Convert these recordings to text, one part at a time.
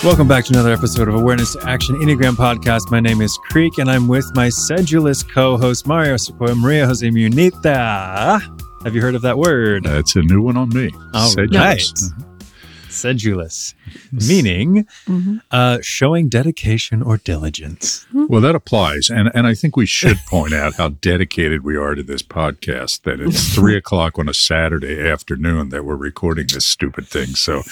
Welcome back to another episode of Awareness to Action Enneagram Podcast. My name is Creek, and I'm with my sedulous co-host, Mario Sequoia, Maria Jose Munita. Have you heard of that word? That's a new one on me. All sedulous. Right. Sedulous, meaning showing dedication or diligence. Well, that applies. And I think we should point out how dedicated we are to this podcast, that it's 3 o'clock on a Saturday afternoon that we're recording this stupid thing. So,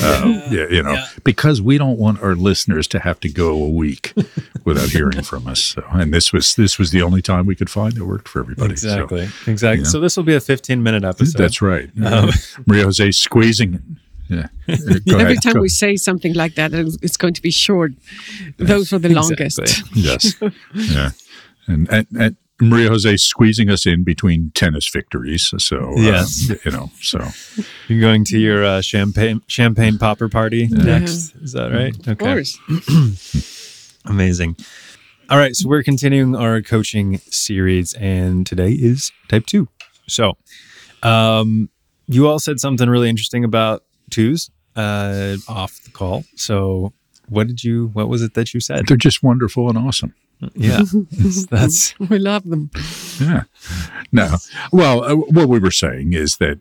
because we don't want our listeners to have to go a week without hearing from us. So, and this was the only time we could find that worked for everybody. Exactly. So this will be a 15-minute episode. That's right. Maria Jose squeezing. Yeah. Every time we say something like that, it's going to be short. Those are the longest. Yes. Yeah. And Maria Jose squeezing us in between tennis victories. So, yes. You're going to your champagne popper party next. Is that right? Of course. Amazing. All right. So we're continuing our coaching series, and today is type 2. So you all said something really interesting about twos off the call. So what was it that you said? They're just wonderful and awesome. Yeah. We love them. Yeah. No. Well, what we were saying is that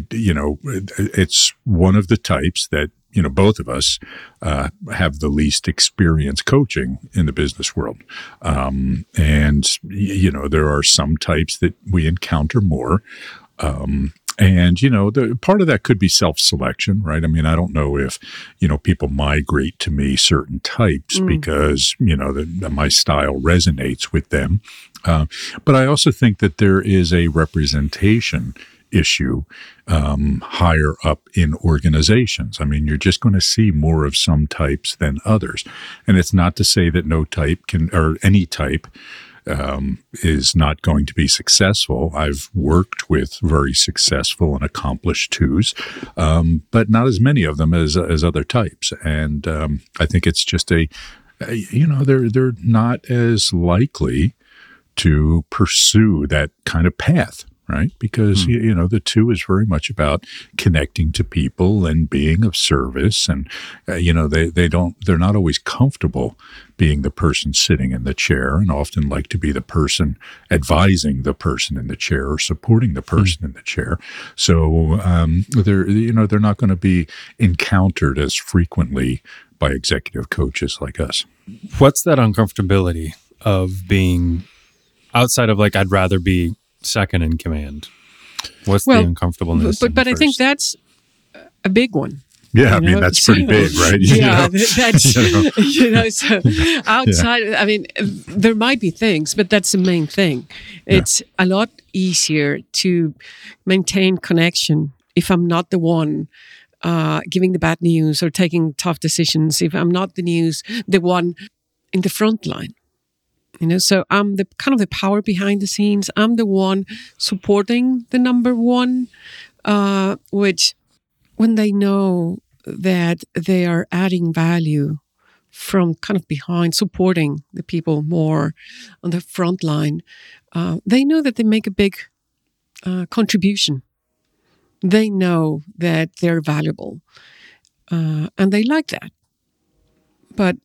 it's one of the types that, both of us have the least experience coaching in the business world. And there are some types that we encounter more. And, the part of that could be self-selection, right? I mean, I don't know if, people migrate to me certain types because, my style resonates with them. But I also think that there is a representation issue higher up in organizations. I mean, you're just going to see more of some types than others. And it's not to say that no type or any type is not going to be successful. I've worked with very successful and accomplished twos, but not as many of them as other types. And I think it's just they're not as likely to pursue that kind of path. Right? Because, the 2 is very much about connecting to people and being of service. And, they're not always comfortable being the person sitting in the chair, and often like to be the person advising the person in the chair or supporting the person in the chair. So, they're not going to be encountered as frequently by executive coaches like us. What's that uncomfortability of being outside of I'd rather be second in command? What's the uncomfortableness? But I think that's a big one. Yeah, I mean, that's pretty big, right? That's, so outside, I mean, there might be things, but that's the main thing. It's a lot easier to maintain connection if I'm not the one giving the bad news or taking tough decisions, if I'm not the one in the front line. So I'm the kind of the power behind the scenes. I'm the one supporting the number one, which when they know that they are adding value from kind of behind, supporting the people more on the front line, they know that they make a big contribution. They know that they're valuable, and they like that. But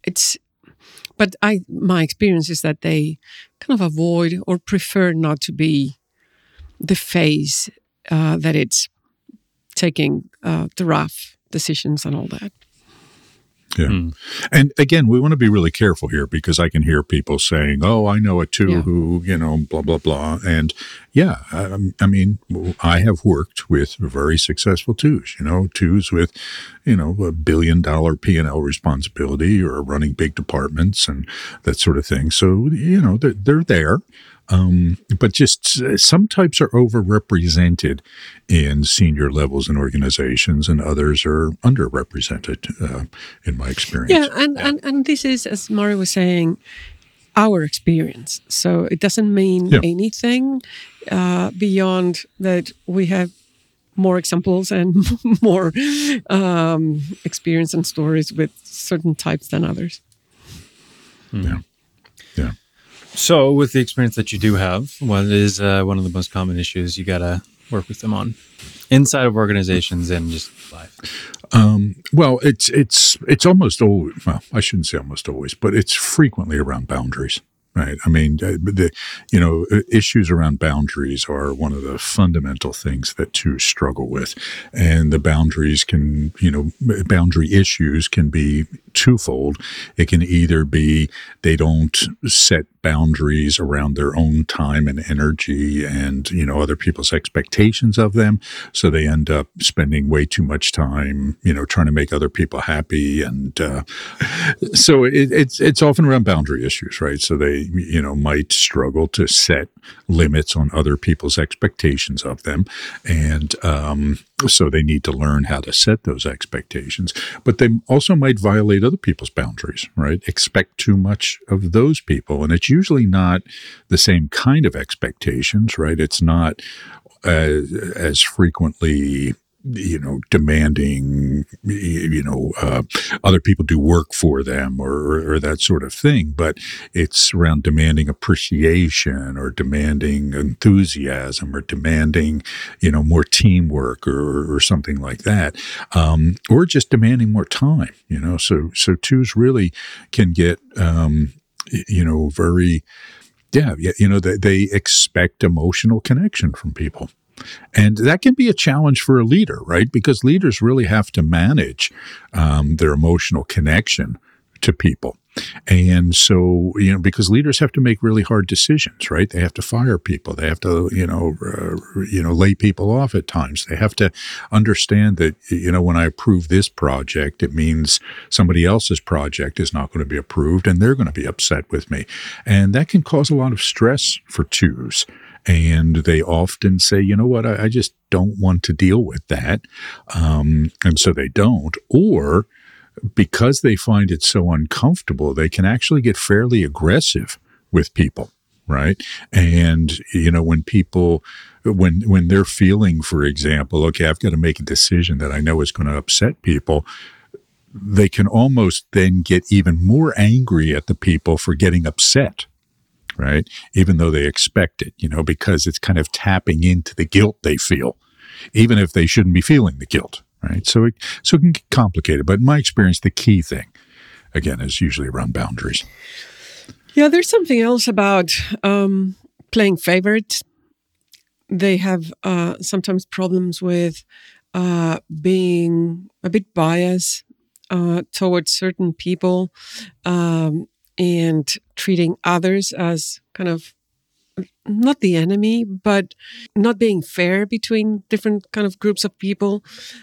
my experience is that they kind of avoid or prefer not to be the face that it's taking the rough decisions and all that. Yeah. And again, we want to be really careful here because I can hear people saying, oh, I know a 2 who, blah, blah, blah. And I mean, I have worked with very successful 2s, 2s with, $1 billion P&L responsibility or running big departments and that sort of thing. So, they're there. But just some types are overrepresented in senior levels in organizations, and others are underrepresented, in my experience. Yeah, and this is, as Mario was saying, our experience. So it doesn't mean anything beyond that we have more examples and more experience and stories with certain types than others. Yeah. So with the experience that you do have, what is one of the most common issues you got to work with them on inside of organizations and just life? Well, it's almost always, well, I shouldn't say almost always, but it's frequently around boundaries. Right. I mean, issues around boundaries are one of the fundamental things that twos struggle with. And the boundaries can, boundary issues can be twofold. It can either be they don't set boundaries around their own time and energy and, other people's expectations of them. So they end up spending way too much time, trying to make other people happy. And so it's often around boundary issues, right? So they, might struggle to set limits on other people's expectations of them. And so they need to learn how to set those expectations. But they also might violate other people's boundaries, right? Expect too much of those people. And it's usually not the same kind of expectations, right? It's not as frequently demanding, other people do work for them or that sort of thing. But it's around demanding appreciation or demanding enthusiasm or demanding, more teamwork or something like that. Or just demanding more time, so twos really can get, very, they expect emotional connection from people. And that can be a challenge for a leader, right? Because leaders really have to manage their emotional connection to people. And so, because leaders have to make really hard decisions, right? They have to fire people. They have to, lay people off at times. They have to understand that, when I approve this project, it means somebody else's project is not going to be approved and they're going to be upset with me. And that can cause a lot of stress for twos. And they often say, you know what, I just don't want to deal with that. And so they don't. Or because they find it so uncomfortable, they can actually get fairly aggressive with people, right? And, when people, when they're feeling, for example, okay, I've got to make a decision that I know is going to upset people, they can almost then get even more angry at the people for getting upset. Right? Even though they expect it, because it's kind of tapping into the guilt they feel, even if they shouldn't be feeling the guilt, right? So it can get complicated. But in my experience, the key thing, again, is usually around boundaries. Yeah, there's something else about playing favorites. They have sometimes problems with being a bit biased towards certain people. And treating others as kind of not the enemy, but not being fair between different kind of groups of people,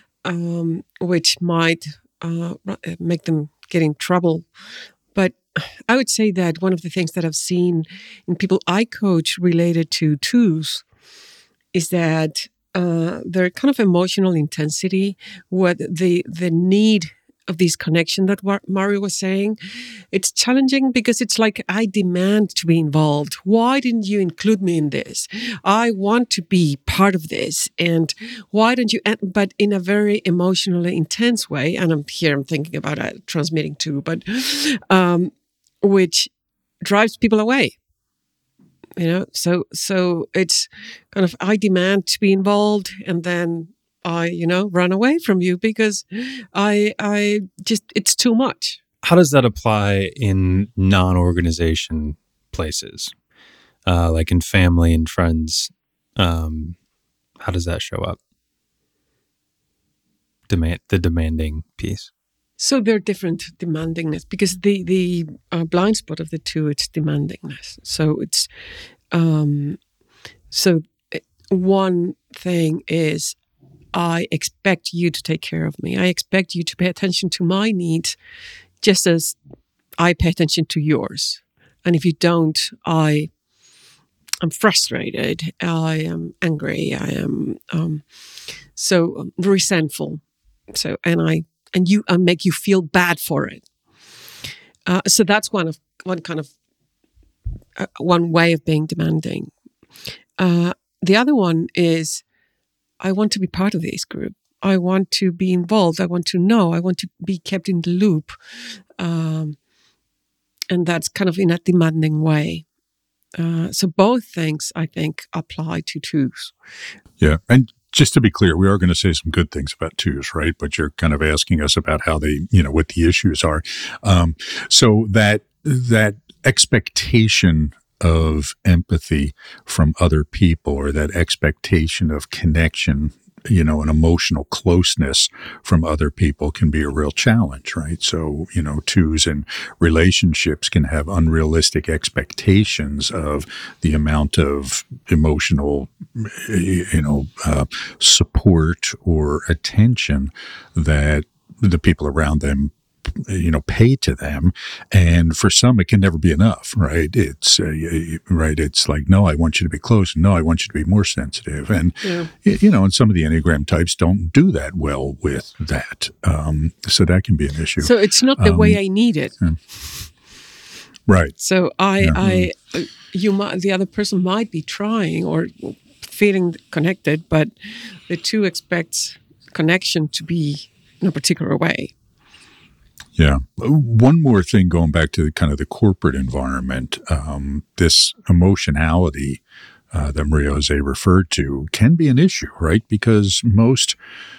which might make them get in trouble. But I would say that one of the things that I've seen in people I coach related to twos is that their kind of emotional intensity, what the need of this connection that Mario was saying, it's challenging because it's like, I demand to be involved. Why didn't you include me in this? I want to be part of this. And why don't you, but in a very emotionally intense way. And I'm thinking about transmitting too, but which drives people away. So it's kind of, I demand to be involved, and then I, run away from you because I just, it's too much. How does that apply in non-organization places? Like in family and friends? How does that show up? The demanding piece. So there are different demandingness, because the blind spot of the two, it's demandingness. So it's, one thing is, I expect you to take care of me. I expect you to pay attention to my needs just as I pay attention to yours. And if you don't, I'm frustrated. I am angry. I am resentful. So I make you feel bad for it. So that's one way of being demanding. The other one is, I want to be part of this group. I want to be involved. I want to know. I want to be kept in the loop. And that's kind of in a demanding way. So both things, I think, apply to twos. Yeah. And just to be clear, we are going to say some good things about twos, right? But you're kind of asking us about how they, what the issues are. So that expectation of empathy from other people, or that expectation of connection, an emotional closeness from other people, can be a real challenge, right? So, twos in relationships can have unrealistic expectations of the amount of emotional, support or attention that the people around them pay to them. And for some, it can never be enough, right? It's right. It's like, no, I want you to be close. No, I want you to be more sensitive. And, and some of the Enneagram types don't do that well with that. So that can be an issue. So it's not the way I need it. Yeah. Right. So the other person might be trying or feeling connected, but the two expects connection to be in a particular way. Yeah. One more thing, going back to kind of the corporate environment, this emotionality that Maria-Jose referred to can be an issue, right? Because most,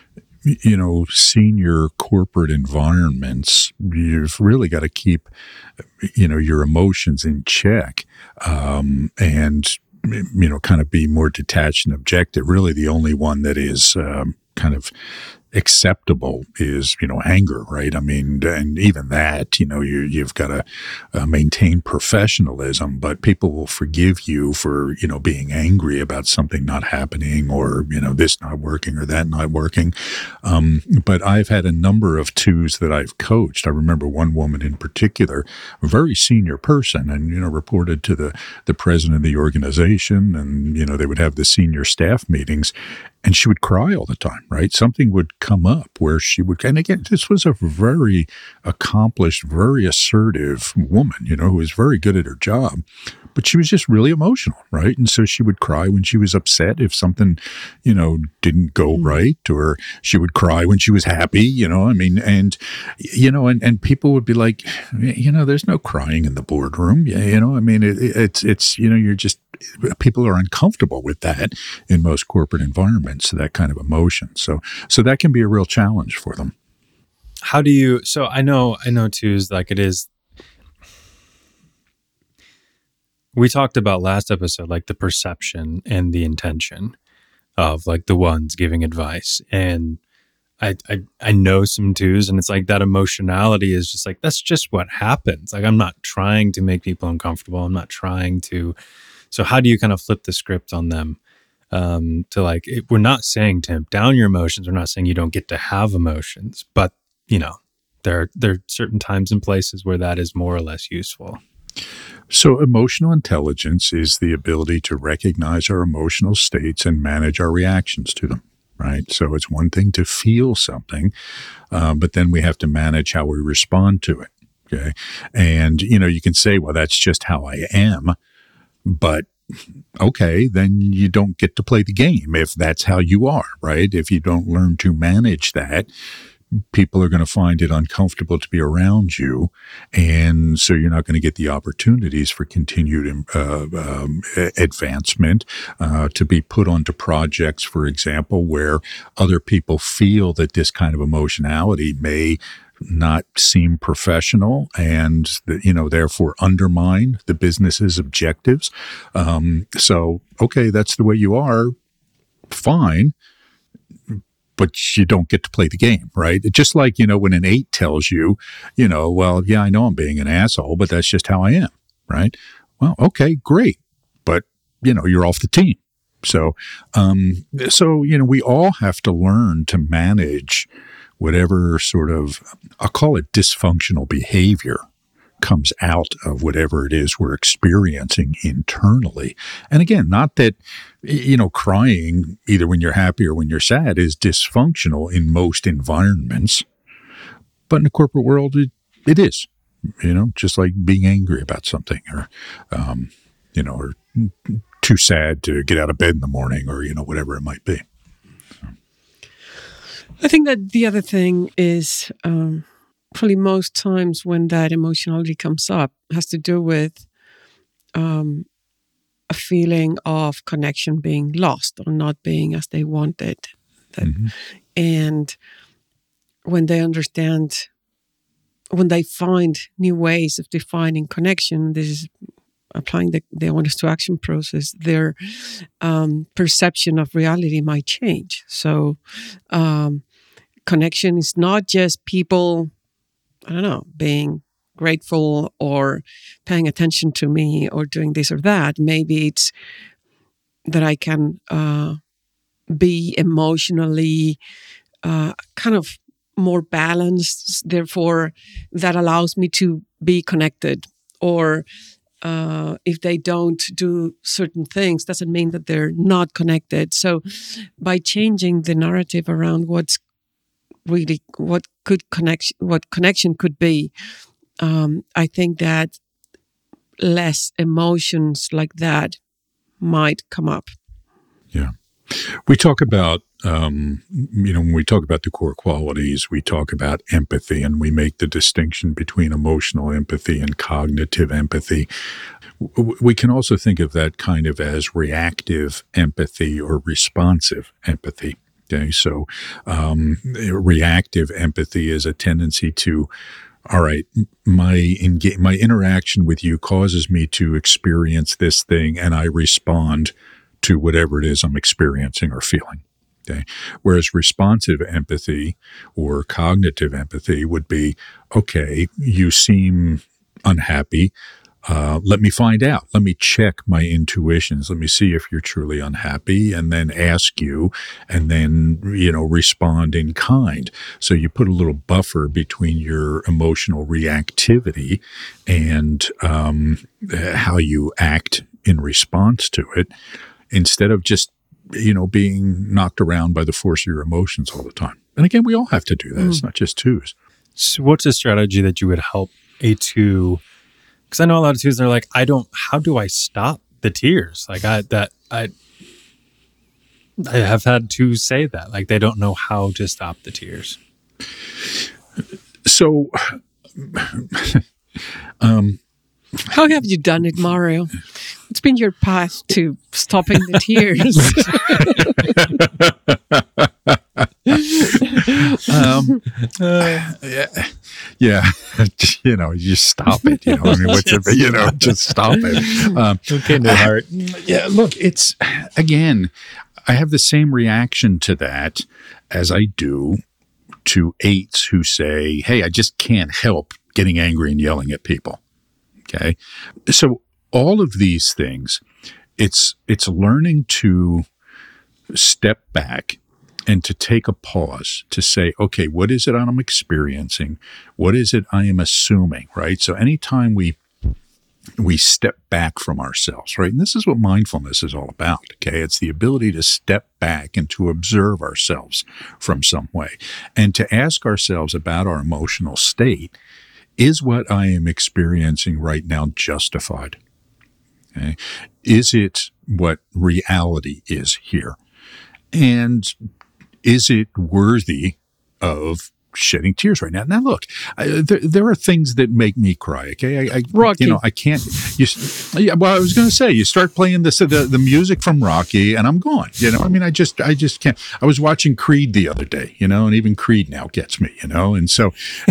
senior corporate environments, you've really got to keep, your emotions in check, and, kind of be more detached and objective. Really, the only one that is kind of acceptable is, anger, right? I mean, and even that, you've got to maintain professionalism, but people will forgive you for, being angry about something not happening, or, this not working or that not working. But I've had a number of twos that I've coached. I remember one woman in particular, a very senior person, and, reported to the president of the organization, and, they would have the senior staff meetings, and she would cry all the time, right? Something would come up where she would, and again, this was a very accomplished, very assertive woman, who was very good at her job, but she was just really emotional, right? And so she would cry when she was upset if something, didn't go right, or she would cry when she was happy, and people would be like, there's no crying in the boardroom. It's you're just, people are uncomfortable with that in most corporate environments, that kind of emotion. So that can be a real challenge for them. How do you, so I know twos, like it is, we talked about last episode, like the perception and the intention of like the ones giving advice. And I know some twos, and it's like that emotionality is just like, that's just what happens. Like, I'm not trying to make people uncomfortable. I'm not trying to. So how do you kind of flip the script on them to like, we're not saying tamp down your emotions. We're not saying you don't get to have emotions, but there are certain times and places where that is more or less useful. So emotional intelligence is the ability to recognize our emotional states and manage our reactions to them, right? So it's one thing to feel something, but then we have to manage how we respond to it, okay? And, you can say, well, that's just how I am. But okay, then you don't get to play the game if that's how you are, right? If you don't learn to manage that, people are going to find it uncomfortable to be around you. And so you're not going to get the opportunities for continued advancement, to be put onto projects, for example, where other people feel that this kind of emotionality may not seem professional and, therefore undermine the business's objectives. So, okay, that's the way you are, fine, but you don't get to play the game, right? It's just like, when an 8 tells you, well, yeah, I know I'm being an asshole, but that's just how I am, right? Well, okay, great. But, you're off the team. So, we all have to learn to manage whatever sort of, I'll call it dysfunctional behavior, comes out of whatever it is we're experiencing internally. And again, not that, crying either when you're happy or when you're sad is dysfunctional in most environments, but in the corporate world, it is, just like being angry about something, or, or too sad to get out of bed in the morning, or, whatever it might be. I think that the other thing is probably most times when that emotionality comes up has to do with a feeling of connection being lost or not being as they wanted. And when they understand, when they find new ways of defining connection, this is applying the awareness to action process, their perception of reality might change. So connection is not just people, I don't know, being grateful or paying attention to me or doing this or that. Maybe it's that I can be emotionally kind of more balanced, therefore that allows me to be connected. Or if they don't do certain things, doesn't mean that they're not connected. So by changing the narrative around what connection could be, I think that less emotions like that might come up. Yeah. We talk about, when we talk about the core qualities, we talk about empathy, and we make the distinction between emotional empathy and cognitive empathy. We can also think of that kind of as reactive empathy or responsive empathy. Okay, so reactive empathy is a tendency to, all right, my interaction with you causes me to experience this thing, and I respond to whatever it is I'm experiencing or feeling. Okay. Whereas responsive empathy or cognitive empathy would be, okay, you seem unhappy. Let me find out. Let me check my intuitions. Let me see if you're truly unhappy, and then ask you, and then, respond in kind. So you put a little buffer between your emotional reactivity and how you act in response to it, instead of just, being knocked around by the force of your emotions all the time. And again, we all have to do that. It's not just twos. So what's a strategy that you would help a two? Because I know a lot of twos, they're like, how do I stop the tears? Like I have had twos say that, like they don't know how to stop the tears. So, how have you done it, Mario? It's been your path to stopping the tears. Yeah, you stop it. Just stop it. Okay, no heart. Yeah, look, it's, again, I have the same reaction to that as I do to eights who say, hey, I just can't help getting angry and yelling at people. Okay. So all of these things, it's learning to step back and to take a pause to say, okay, what is it I'm experiencing? What is it I am assuming, right? So anytime we step back from ourselves, right? And this is what mindfulness is all about, okay? It's the ability to step back and to observe ourselves from some way and to ask ourselves about our emotional state. Is what I am experiencing right now justified? Okay? Is it what reality is here? And is it worthy of shedding tears right now? Now, look, there are things that make me cry. Okay, Rocky. I can't. I was going to say, you start playing the music from Rocky, and I'm gone. I just can't. I was watching Creed the other day, and even Creed now gets me, and so,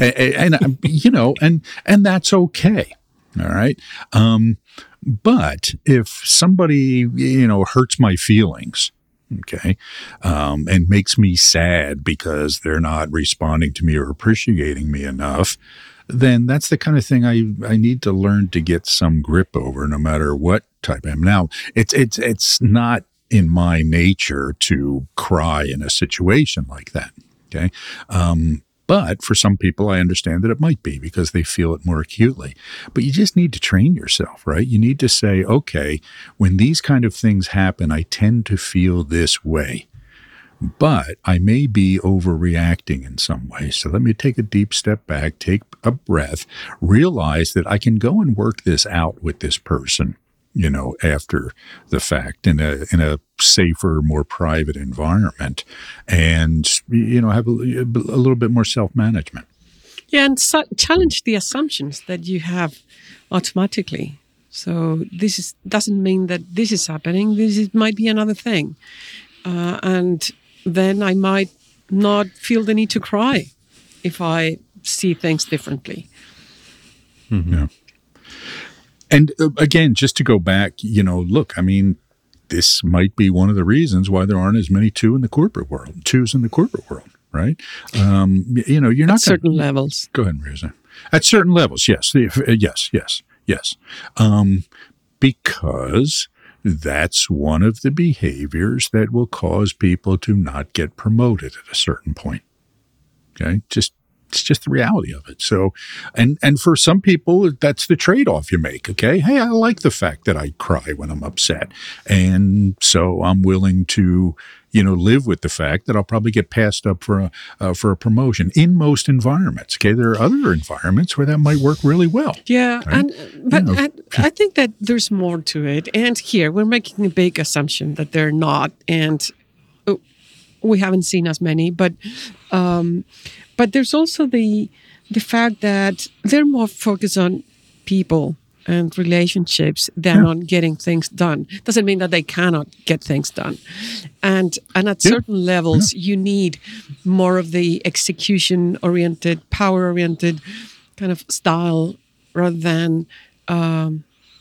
and that's okay. All right. But if somebody, hurts my feelings, okay, and makes me sad because they're not responding to me or appreciating me enough, then that's the kind of thing I need to learn to get some grip over, no matter what type I am. Now, it's not in my nature to cry in a situation like that, okay? But for some people, I understand that it might be because they feel it more acutely. But you just need to train yourself, right? You need to say, okay, when these kind of things happen, I tend to feel this way. But I may be overreacting in some way. So let me take a deep step back, take a breath, realize that I can go and work this out with this person, after the fact in a safer, more private environment, and, have a little bit more self-management. Yeah, and challenge the assumptions that you have automatically. So doesn't mean that this is happening. Might be another thing. And then I might not feel the need to cry if I see things differently. Mm-hmm. Yeah. And again, just to go back, look, I mean, this might be one of the reasons why there aren't as many twos in the corporate world, right? You're not at certain levels. Go ahead, Marisa. At certain levels, yes. Yes. Because that's one of the behaviors that will cause people to not get promoted at a certain point. Okay? It's just the reality of it. So, and for some people, that's the trade-off you make. Okay. Hey, I like the fact that I cry when I'm upset. And so I'm willing to, live with the fact that I'll probably get passed up for a promotion in most environments. Okay. There are other environments where that might work really well. Yeah. Right? But I think that there's more to it. And here we're making a big assumption that they're not. And we haven't seen as many, but there's also the fact that they're more focused on people and relationships than on getting things done. Doesn't mean that they cannot get things done. And at certain levels, you need more of the execution-oriented, power-oriented kind of style rather than a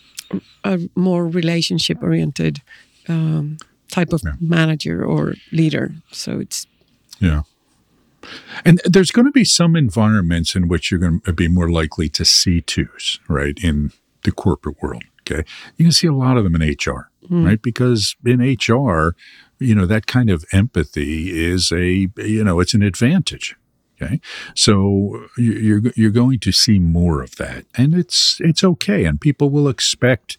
more relationship-oriented type of manager or leader. So it's... Yeah. And there's going to be some environments in which you're going to be more likely to see twos, right, in the corporate world, okay? You can see a lot of them in HR, right? Because in HR, that kind of empathy is it's an advantage, okay? So you're going to see more of that. And it's okay. And people will expect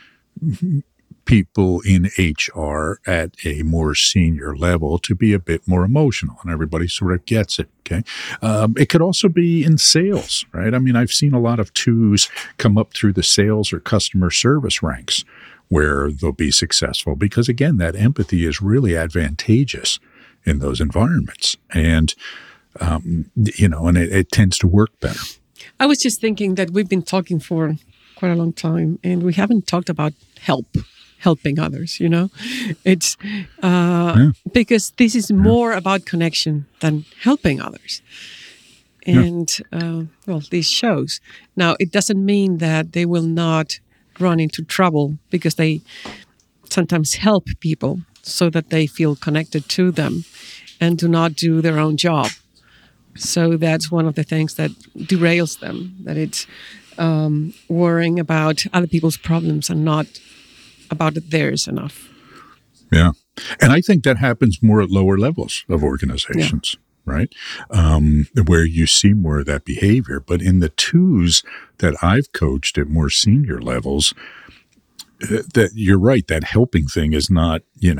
people in HR at a more senior level to be a bit more emotional, and everybody sort of gets it. Okay. It could also be in sales, right? I mean, I've seen a lot of twos come up through the sales or customer service ranks where they'll be successful because, again, that empathy is really advantageous in those environments. And, and it tends to work better. I was just thinking that we've been talking for quite a long time and we haven't talked about helping others, it's because this is more about connection than helping others. And, this shows. Now, it doesn't mean that they will not run into trouble because they sometimes help people so that they feel connected to them and do not do their own job. So that's one of the things that derails them, that it's worrying about other people's problems and not about theirs enough. Yeah. And I think that happens more at lower levels of organizations, right? Where you see more of that behavior. But in the twos that I've coached at more senior levels, that you're right, that helping thing is not,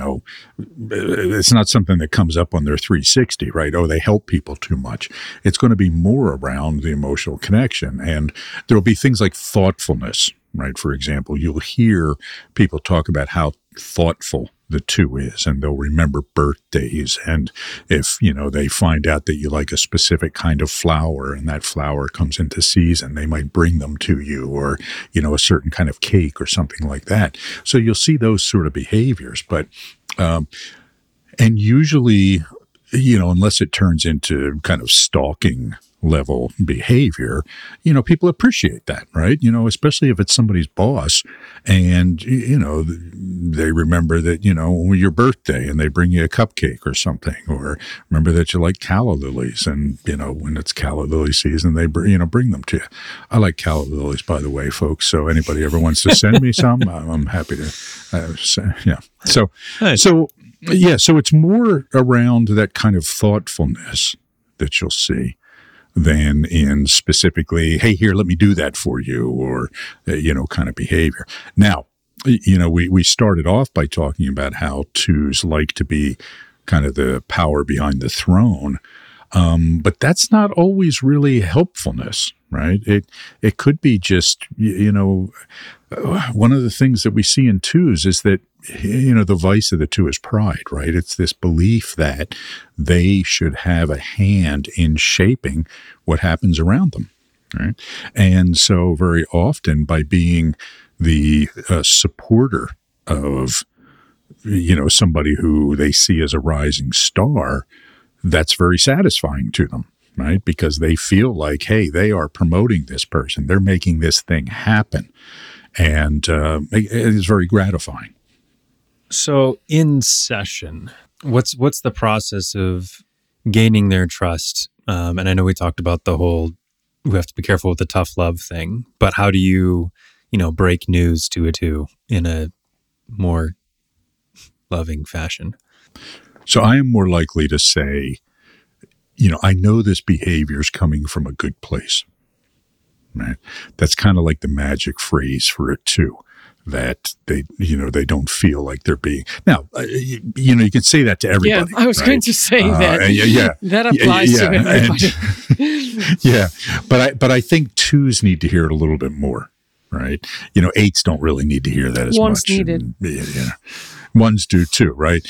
it's not something that comes up on their 360, right? Oh, they help people too much. It's going to be more around the emotional connection. And there'll be things like thoughtfulness, right? For example, you'll hear people talk about how thoughtful the two is, and they'll remember birthdays. And if, they find out that you like a specific kind of flower and that flower comes into season, they might bring them to you, or, a certain kind of cake or something like that. So you'll see those sort of behaviors. But, and usually, unless it turns into kind of stalking level behavior, people appreciate that, right? Especially if it's somebody's boss and, they remember that, your birthday and they bring you a cupcake or something, or remember that you like calla lilies and, when it's calla lily season, they, bring them to you. I like calla lilies, by the way, folks. So anybody ever wants to send me some, I'm happy to say, yeah. So, nice. So it's more around that kind of thoughtfulness that you'll see than in specifically, hey, here, let me do that for you, or, kind of behavior. Now, we started off by talking about how twos like to be kind of the power behind the throne. But that's not always really helpfulness, right? It could be just, one of the things that we see in twos is that, the vice of the two is pride, right? It's this belief that they should have a hand in shaping what happens around them, right? And so very often by being the supporter of, somebody who they see as a rising star, that's very satisfying to them, right? Because they feel like, hey, they are promoting this person. They're making this thing happen. And it is very gratifying. So in session, what's the process of gaining their trust? And I know we talked about we have to be careful with the tough love thing, but how do you, break news to a two in a more loving fashion? So I am more likely to say, I know this behavior is coming from a good place, right? That's kind of like the magic phrase for it too, that they don't feel like they're being. Now, you can say that to everybody. Yeah, I was going to say that. That applies to everybody. Yeah, but I think twos need to hear it a little bit more, right? Eights don't really need to hear that as Ones much. needed. Ones do too, right?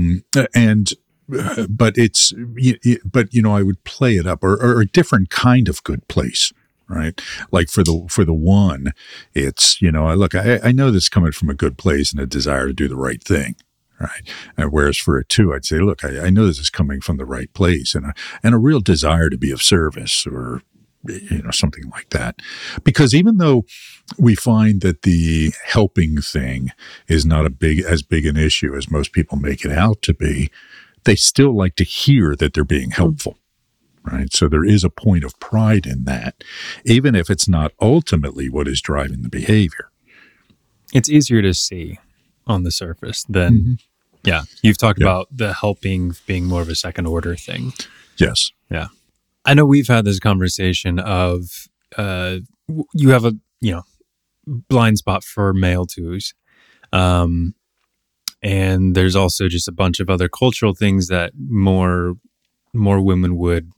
But it's, I would play it up or a different kind of good place, right? Like for the one, it's, I know this is coming from a good place and a desire to do the right thing, right? And whereas for a two, I'd say, look, I know this is coming from the right place and a real desire to be of service or, something like that. Because even though we find that the helping thing is not as big an issue as most people make it out to be, they still like to hear that they're being helpful, right? So there is a point of pride in that, even if it's not ultimately what is driving the behavior. It's easier to see on the surface than, you've talked about the helping being more of a second order thing. Yes. Yeah. I know we've had this conversation of you have a, blind spot for male twos. And there's also just a bunch of other cultural things that more women would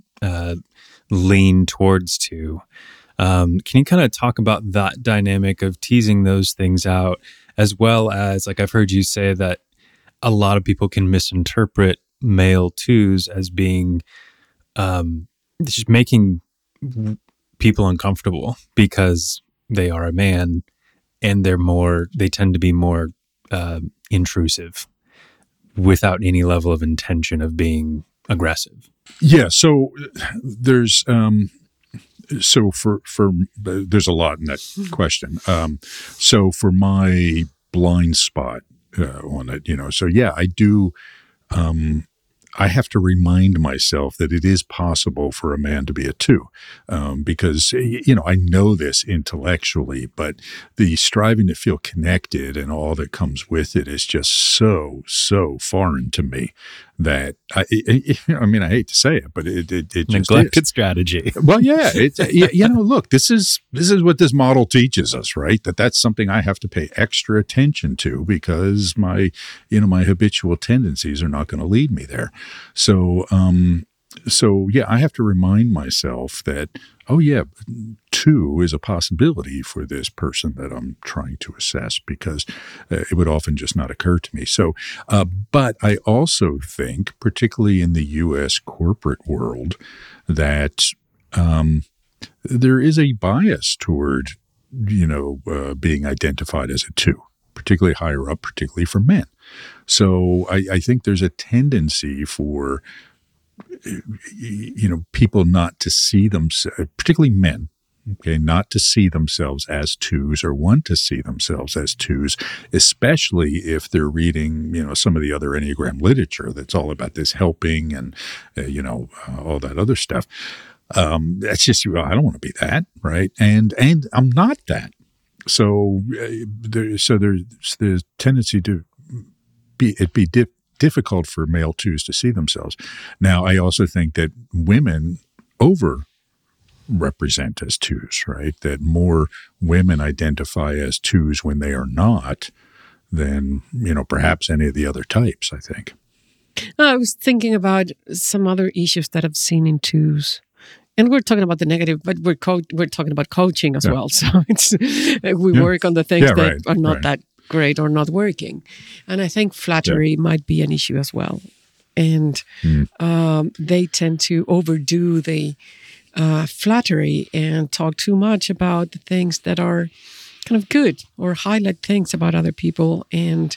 lean towards two. Can you kind of talk about that dynamic of teasing those things out, as well as, like, I've heard you say that a lot of people can misinterpret male twos as being just making people uncomfortable because they are a man and they tend to be more intrusive without any level of intention of being aggressive. Yeah. So there's there's a lot in that question. So for my blind spot on it, so yeah, I do. I have to remind myself that it is possible for a man to be a two, because, I know this intellectually, but the striving to feel connected and all that comes with it is just so foreign to me that I hate to say it, but it just neglected is. Strategy. Well, yeah, look, this is what this model teaches us, right? That's something I have to pay extra attention to because my habitual tendencies are not going to lead me there. So yeah, I have to remind myself that, two is a possibility for this person that I'm trying to assess because it would often just not occur to me. So, but I also think, particularly in the U.S. corporate world, that there is a bias toward, being identified as a two, particularly higher up, particularly for men. So I think there's a tendency for, people not to see themselves, particularly men, not to see themselves as twos or want to see themselves as twos, especially if they're reading, some of the other Enneagram literature that's all about this helping and, all that other stuff. That's just, I don't want to be that, right? And I'm not that. So there's tendency to be difficult for male twos to see themselves. Now, I also think that women represent as twos, right? That more women identify as twos when they are not than, perhaps any of the other types, I think. I was thinking about some other issues that I've seen in twos. And we're talking about the negative, but we're talking about coaching as well. So we work on the things that are not that great or not working. And I think flattery might be an issue as well. And they tend to overdo the flattery and talk too much about the things that are kind of good or highlight things about other people, and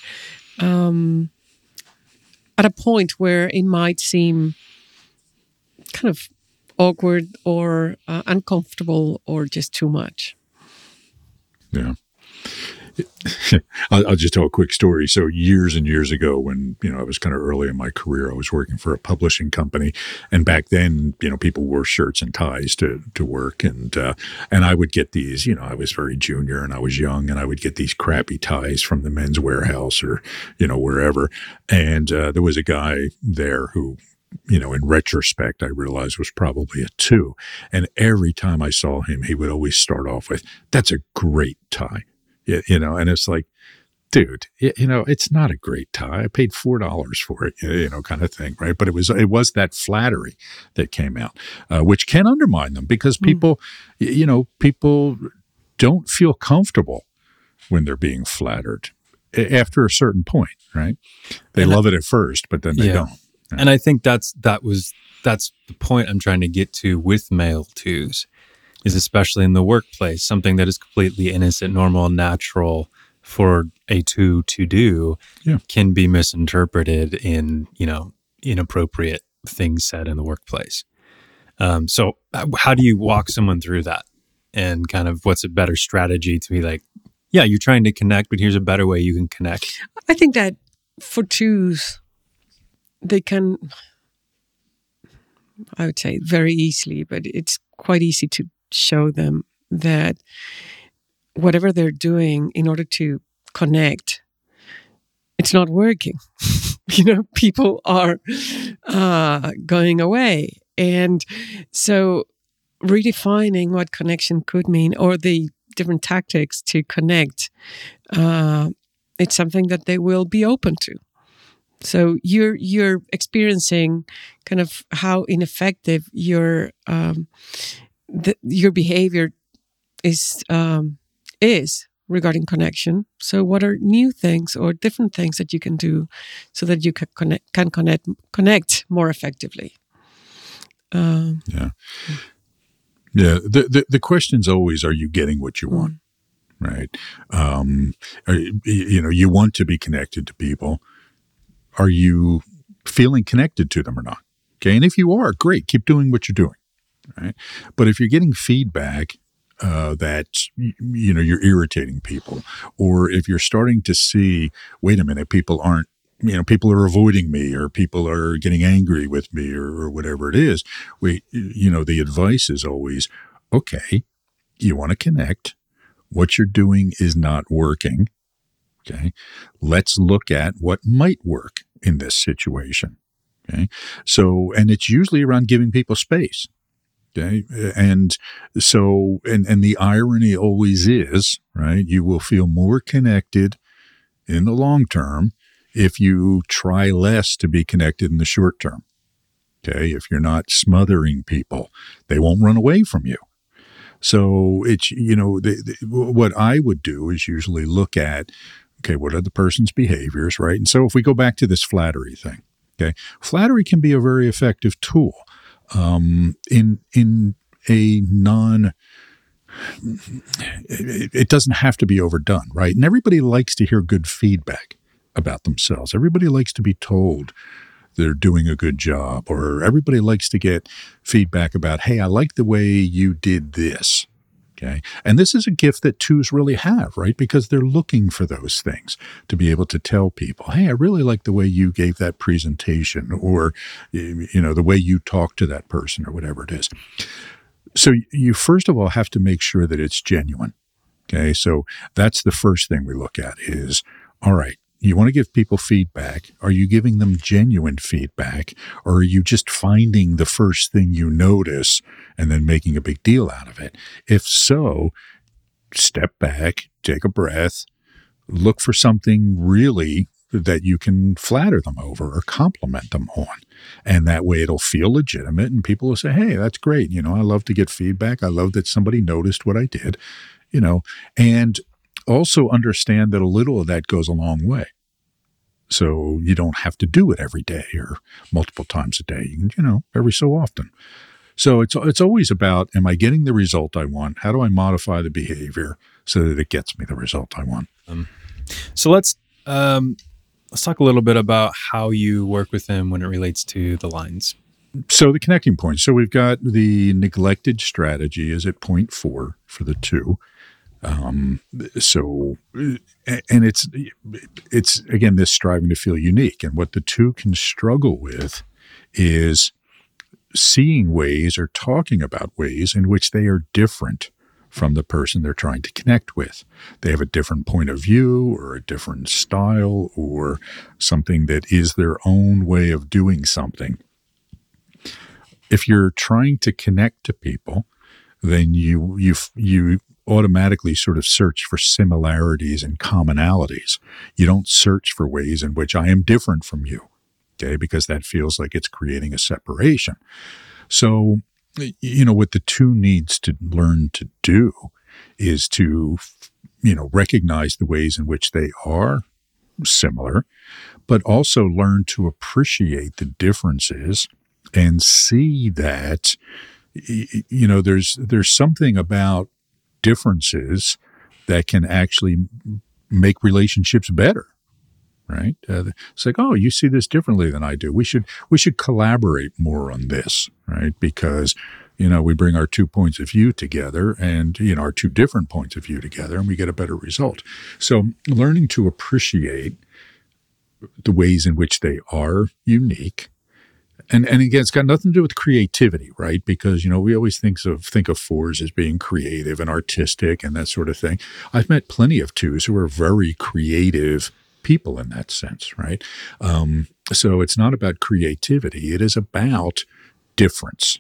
at a point where it might seem kind of awkward or uncomfortable or just too much. Yeah. I'll just tell a quick story. So years and years ago, when I was kind of early in my career, I was working for a publishing company, and back then, people wore shirts and ties to work, and I would get these. I was very junior and I was young, and I would get these crappy ties from the Men's Warehouse or wherever, and there was a guy there who, in retrospect, I realized was probably a 2, and every time I saw him, he would always start off with, "That's a great tie." And it's like, dude, it's not a great tie. I paid $4 for it, kind of thing, right? But it was that flattery that came out, which can undermine them, because people don't feel comfortable when they're being flattered after a certain point, right? They love it at first, but then they don't. Yeah. And I think that's the point I'm trying to get to with male 2s. Is especially in the workplace, something that is completely innocent, normal, and natural for a 2 to do can be misinterpreted in, inappropriate things said in the workplace. So how do you walk someone through that? And kind of what's a better strategy to be like, yeah, you're trying to connect, but here's a better way you can connect? I think that for 2s, they can, I would say very easily, but it's quite easy to show them that whatever they're doing in order to connect, it's not working. People are going away. And so redefining what connection could mean, or the different tactics to connect, it's something that they will be open to. So you're experiencing kind of how ineffective your behavior is regarding connection. So what are new things or different things that you can do so that you can connect more effectively? Yeah. The question's always, are you getting what you want? Right. You want to be connected to people. Are you feeling connected to them or not? Okay. And if you are, great, keep doing what you're doing. Right. But if you're getting feedback that, you're irritating people, or if you're starting to see, wait a minute, people are avoiding me, or people are getting angry with me, or whatever it is, the advice is always, okay, you want to connect. What you're doing is not working. Okay. Let's look at what might work in this situation. Okay. So, and it's usually around giving people space. Okay. And so, and the irony always is, right, you will feel more connected in the long term if you try less to be connected in the short term. Okay. If you're not smothering people, they won't run away from you. So it's, what I would do is usually look at, okay, what are the person's behaviors, right? And so if we go back to this flattery thing, okay, flattery can be a very effective tool. In a it doesn't have to be overdone, right? And everybody likes to hear good feedback about themselves. Everybody likes to be told they're doing a good job, or everybody likes to get feedback about, hey, I like the way you did this. Okay. And this is a gift that 2s really have, right? Because they're looking for those things to be able to tell people, hey, I really like the way you gave that presentation, or, the way you talk to that person, or whatever it is. So you first of all have to make sure that it's genuine. Okay. So that's the first thing we look at is, all right, you want to give people feedback. Are you giving them genuine feedback, or are you just finding the first thing you notice and then making a big deal out of it? If so, step back, take a breath, look for something really that you can flatter them over or compliment them on. And that way it'll feel legitimate, and people will say, hey, that's great. I love to get feedback. I love that somebody noticed what I did, and also understand that a little of that goes a long way. So you don't have to do it every day or multiple times a day. You can, every so often. So it's always about, am I getting the result I want? How do I modify the behavior so that it gets me the result I want? So let's talk a little bit about how you work with them when it relates to the lines. So the connecting points. So we've got the neglected strategy is at point 4 for the 2. And it's again, this striving to feel unique. And what the 2 can struggle with is seeing ways or talking about ways in which they are different from the person they're trying to connect with. They have a different point of view or a different style or something that is their own way of doing something. If you're trying to connect to people, then you automatically sort of search for similarities and commonalities. You don't search for ways in which I am different from you, okay, because that feels like it's creating a separation. So, what the 2 needs to learn to do is to, recognize the ways in which they are similar, but also learn to appreciate the differences and see that, there's something about differences that can actually make relationships better, right? It's like, oh, you see this differently than I do. We should collaborate more on this, right? Because, we bring our 2 points of view together and, our 2 different points of view together and we get a better result. So learning to appreciate the ways in which they are unique. And again, it's got nothing to do with creativity, right? Because, we always think of 4s as being creative and artistic and that sort of thing. I've met plenty of 2s who are very creative people in that sense, right? So it's not about creativity. It is about difference.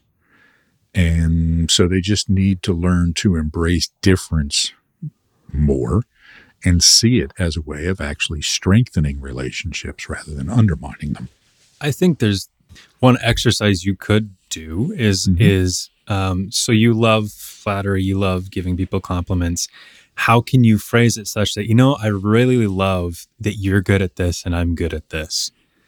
And so they just need to learn to embrace difference more and see it as a way of actually strengthening relationships rather than undermining them. I think there's one exercise you could do is so you love flattery, you love giving people compliments. How can you phrase it such that, I really love that you're good at this and I'm good at this,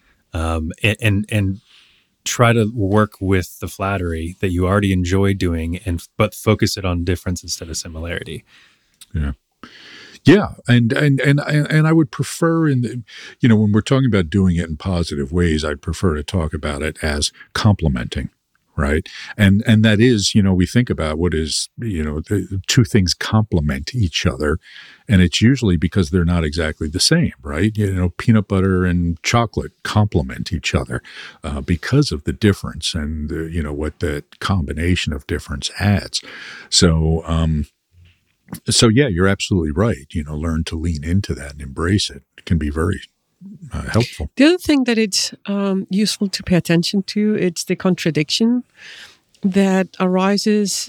and try to work with the flattery that you already enjoy doing, but focus it on difference instead of similarity. Yeah, and I would prefer when we're talking about doing it in positive ways, I'd prefer to talk about it as complementing, right? And that is, we think about what is, the 2 things complement each other, and it's usually because they're not exactly the same, right? Peanut butter and chocolate complement each other because of the difference and what that combination of difference adds. So yeah, you're absolutely right. Learn to lean into that and embrace it. It can be very helpful. The other thing that it's useful to pay attention to, it's the contradiction that arises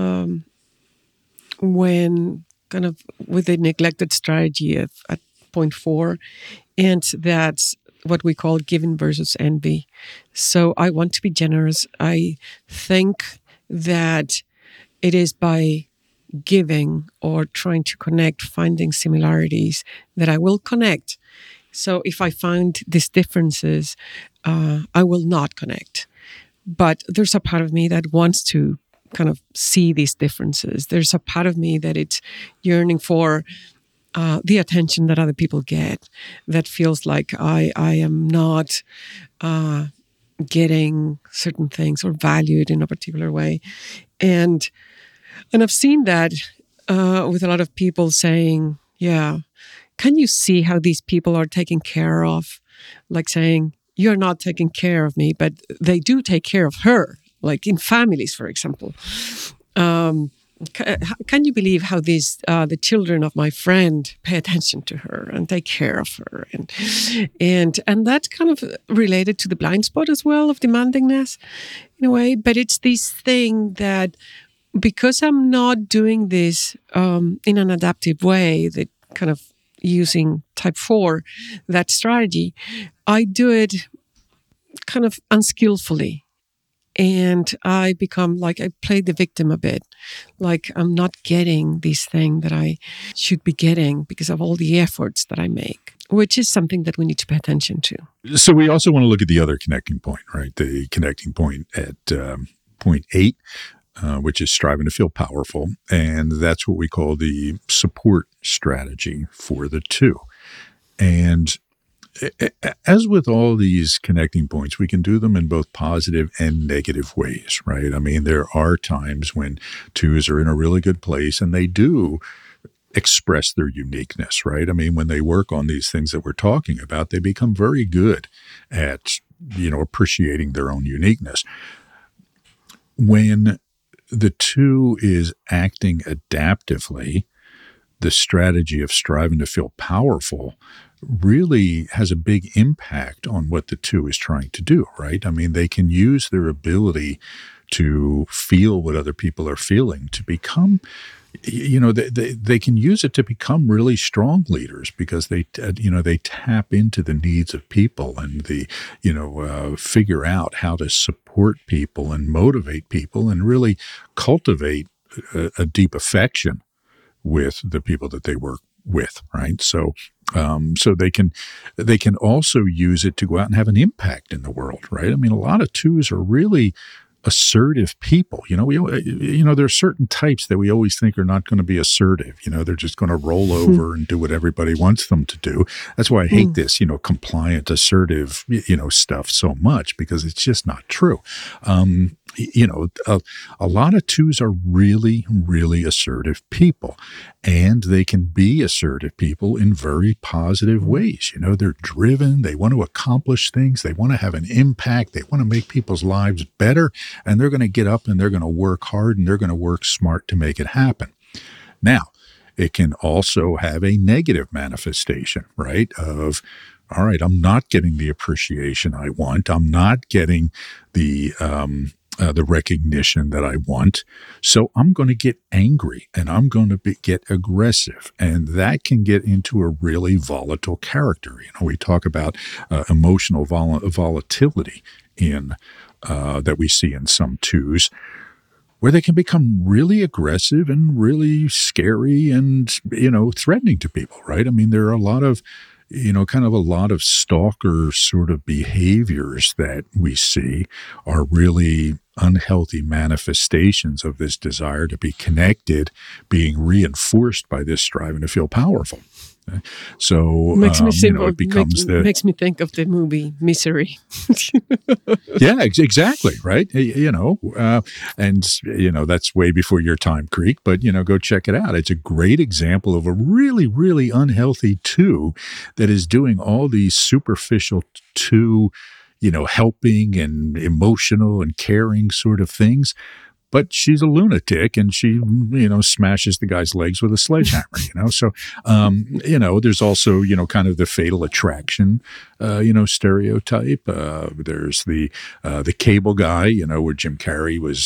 when kind of with the neglected strategy at point 4, and that's what we call giving versus envy. So I want to be generous. I think that it is by giving or trying to connect, finding similarities that I will connect. So if I find these differences, I will not connect. But there's a part of me that wants to kind of see these differences. There's a part of me that it's yearning for the attention that other people get, that feels like I am not getting certain things or valued in a particular way. And I've seen that with a lot of people saying, yeah, can you see how these people are taken care of? Like saying, you're not taking care of me, but they do take care of her, like in families, for example. Can you believe how these the children of my friend pay attention to her and take care of her? And that's kind of related to the blind spot as well of demandingness in a way. But it's this thing that because I'm not doing this in an adaptive way, that kind of using type 4, that strategy, I do it kind of unskillfully. And I become like, I play the victim a bit. Like I'm not getting this thing that I should be getting because of all the efforts that I make, which is something that we need to pay attention to. So we also want to look at the other connecting point, right? The connecting point at point 8, which is striving to feel powerful. And that's what we call the support strategy for the 2. And as with all these connecting points, we can do them in both positive and negative ways, right? I mean, there are times when 2s are in a really good place and they do express their uniqueness, right? I mean, when they work on these things that we're talking about, they become very good at, appreciating their own uniqueness. When the 2 is acting adaptively, the strategy of striving to feel powerful really has a big impact on what the 2 is trying to do, right? I mean, they can use their ability to feel what other people are feeling to become, they can use it to become really strong leaders because they tap into the needs of people and figure out how to support people and motivate people and really cultivate a deep affection with the people that they work with, right? So they can also use it to go out and have an impact in the world, right? I mean, a lot of 2s are really assertive people. There are certain types that we always think are not going to be assertive. They're just going to roll over and do what everybody wants them to do. That's why I hate this, compliant, assertive, stuff so much, because it's just not true. A lot of 2s are really, really assertive people, and they can be assertive people in very positive ways. They're driven. They want to accomplish things. They want to have an impact. They want to make people's lives better, and they're going to get up and they're going to work hard and they're going to work smart to make it happen. Now, it can also have a negative manifestation, right? Of, all right, I'm not getting the appreciation I want. I'm not getting the recognition that I want. So I'm going to get angry and I'm going to get aggressive. And that can get into a really volatile character. We talk about emotional volatility that we see in some 2s, where they can become really aggressive and really scary and, threatening to people, right? I mean, there are a lot of stalker sort of behaviors that we see are really unhealthy manifestations of this desire to be connected, being reinforced by this striving to feel powerful. So makes me it becomes makes me think of the movie Misery. Yeah, exactly, right. And that's way before your time, Creek. But go check it out. It's a great example of a really, really unhealthy 2 that is doing all these superficial 2, helping and emotional and caring sort of things. But she's a lunatic, and she, smashes the guy's legs with a sledgehammer, So, there's also, kind of the fatal attraction, stereotype. There's the cable guy, where Jim Carrey was,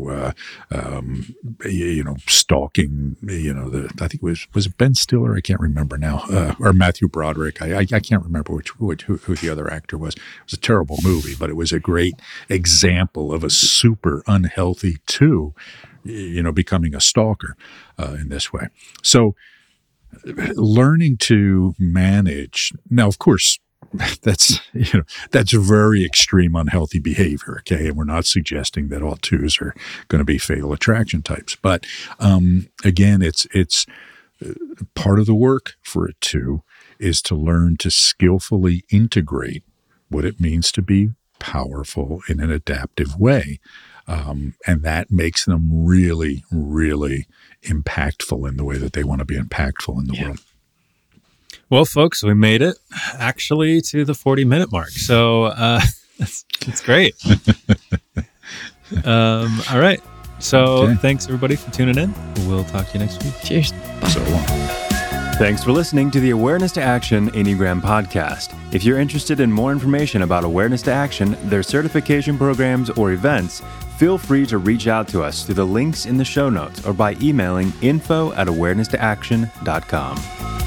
stalking, I think it was Ben Stiller. I can't remember now, or Matthew Broderick. I can't remember who the other actor was. It was a terrible movie, but it was a great example of a super unhealthy 2, becoming a stalker in this way. So learning to manage, now, of course, that's very extreme unhealthy behavior. Okay. And we're not suggesting that all 2s are going to be fatal attraction types. But again, it's part of the work for a 2 is to learn to skillfully integrate what it means to be powerful in an adaptive way. And that makes them really, really impactful in the way that they want to be impactful in the world. Well, folks, we made it actually to the 40-minute mark. So it's great. All right. So Thanks, everybody, for tuning in. We'll talk to you next week. Cheers. Bye. So long. Thanks for listening to the Awareness to Action Enneagram podcast. If you're interested in more information about Awareness to Action, their certification programs, or events, feel free to reach out to us through the links in the show notes or by emailing info@awareness2action.com.